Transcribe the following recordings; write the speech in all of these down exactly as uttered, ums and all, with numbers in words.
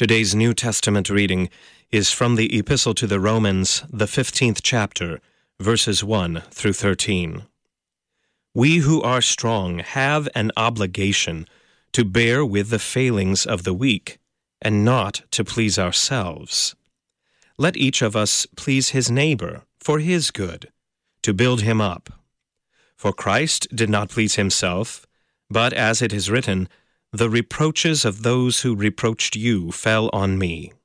Today's New Testament reading is from the Epistle to the Romans, the fifteenth chapter, verses one through thirteen. We who are strong have an obligation to bear with the failings of the weak, and not to please ourselves. Let each of us please his neighbor for his good, to build him up. For Christ did not please himself, but as it is written, "The reproaches of those who reproached you fell on me."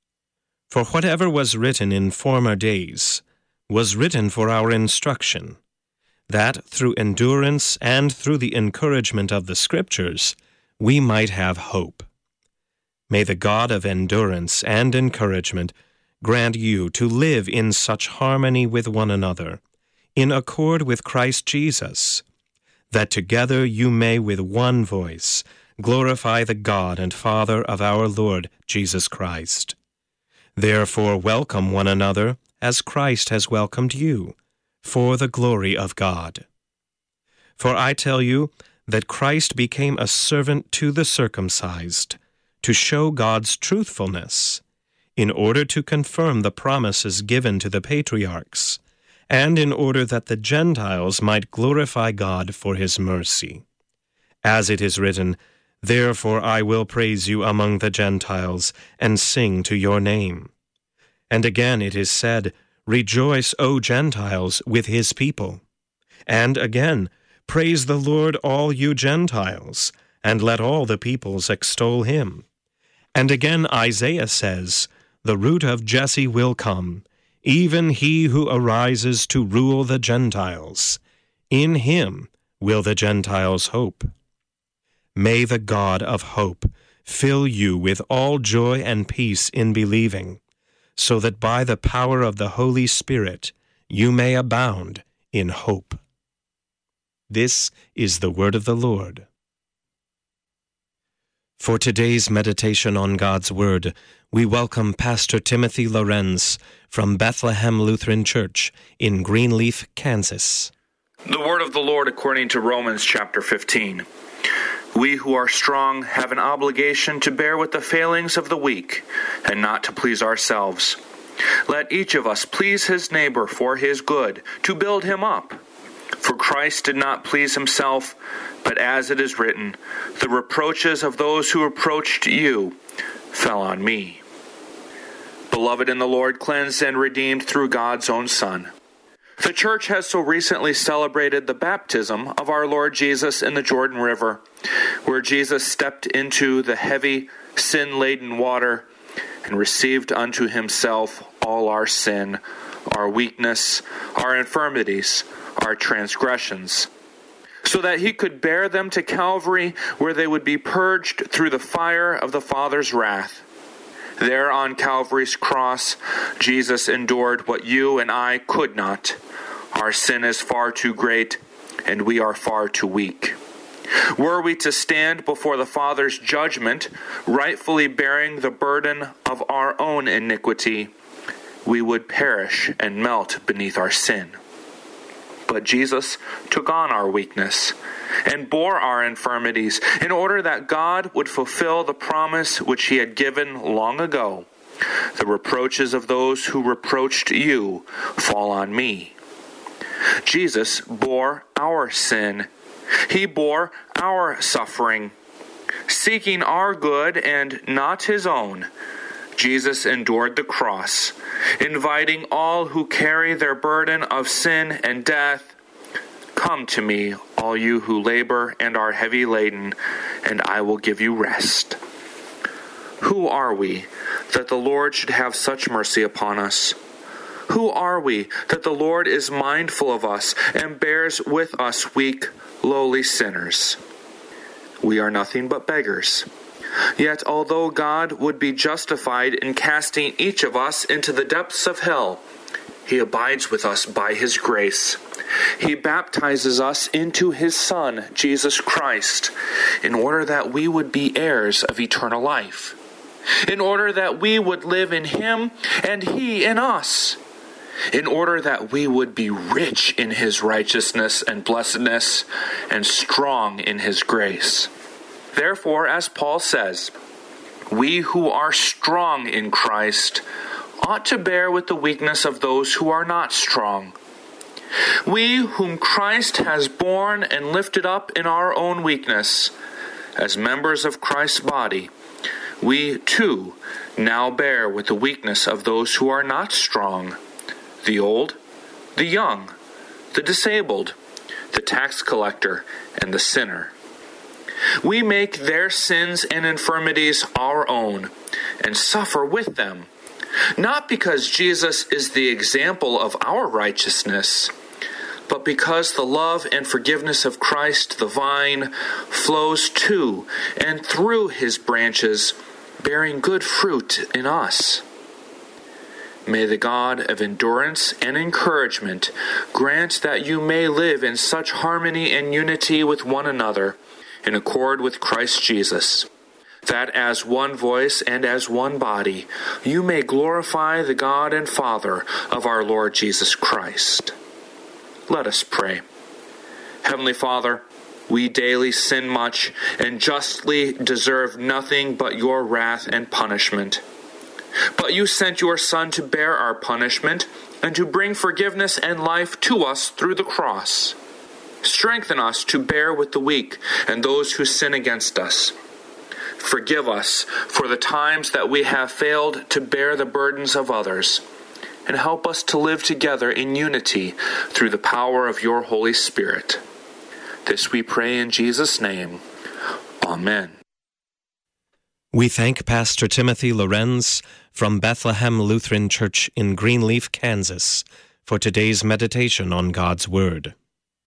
For whatever was written in former days was written for our instruction, that through endurance and through the encouragement of the Scriptures we might have hope. May the God of endurance and encouragement grant you to live in such harmony with one another, in accord with Christ Jesus, that together you may with one voice glorify the God and Father of our Lord Jesus Christ. Therefore welcome one another as Christ has welcomed you, for the glory of God. For I tell you that Christ became a servant to the circumcised, to show God's truthfulness, in order to confirm the promises given to the patriarchs, and in order that the Gentiles might glorify God for his mercy. As it is written, "Therefore I will praise you among the Gentiles, and sing to your name." And again it is said, "Rejoice, O Gentiles, with his people." And again, "Praise the Lord, all you Gentiles, and let all the peoples extol him." And again Isaiah says, "The root of Jesse will come, even he who arises to rule the Gentiles. In him will the Gentiles hope." May the God of hope fill you with all joy and peace in believing, so that by the power of the Holy Spirit you may abound in hope. This is the word of the Lord. For today's meditation on God's Word, we welcome Pastor Timothy Lorenz from Bethlehem Lutheran Church in Greenleaf, Kansas. The word of the Lord according to Romans chapter fifteen. We who are strong have an obligation to bear with the failings of the weak, and not to please ourselves. Let each of us please his neighbor for his good, to build him up. For Christ did not please himself, but as it is written, "The reproaches of those who reproached you fell on me." Beloved in the Lord, cleansed and redeemed through God's own Son. The Church has so recently celebrated the baptism of our Lord Jesus in the Jordan River, where Jesus stepped into the heavy, sin-laden water and received unto himself all our sin, our weakness, our infirmities, our transgressions, so that he could bear them to Calvary, where they would be purged through the fire of the Father's wrath. There on Calvary's cross, Jesus endured what you and I could not. Our sin is far too great, and we are far too weak. Were we to stand before the Father's judgment, rightfully bearing the burden of our own iniquity, we would perish and melt beneath our sin. But Jesus took on our weakness and bore our infirmities in order that God would fulfill the promise which he had given long ago. The reproaches of those who reproached you fall on me. Jesus bore our sin. He bore our suffering. Seeking our good and not his own, Jesus endured the cross, inviting all who carry their burden of sin and death, "Come to me, all you who labor and are heavy laden, and I will give you rest." Who are we that the Lord should have such mercy upon us? Who are we that the Lord is mindful of us and bears with us weak, lowly sinners? We are nothing but beggars. Yet although God would be justified in casting each of us into the depths of hell, he abides with us by his grace. He baptizes us into his Son, Jesus Christ, in order that we would be heirs of eternal life, in order that we would live in him and he in us, in order that we would be rich in his righteousness and blessedness and strong in his grace. Therefore, as Paul says, we who are strong in Christ ought to bear with the weakness of those who are not strong. We whom Christ has borne and lifted up in our own weakness, as members of Christ's body, we too now bear with the weakness of those who are not strong, the old, the young, the disabled, the tax collector, and the sinner. We make their sins and infirmities our own, and suffer with them, not because Jesus is the example of our righteousness, but because the love and forgiveness of Christ the vine flows to and through his branches, bearing good fruit in us. May the God of endurance and encouragement grant that you may live in such harmony and unity with one another, in accord with Christ Jesus, that as one voice and as one body you may glorify the God and Father of our Lord Jesus Christ. Let us pray. Heavenly Father, we daily sin much and justly deserve nothing but your wrath and punishment. But you sent your Son to bear our punishment and to bring forgiveness and life to us through the cross. Strengthen us to bear with the weak and those who sin against us. Forgive us for the times that we have failed to bear the burdens of others, and help us to live together in unity through the power of your Holy Spirit. This we pray in Jesus' name. Amen. We thank Pastor Timothy Lorenz from Bethlehem Lutheran Church in Greenleaf, Kansas, for today's meditation on God's Word.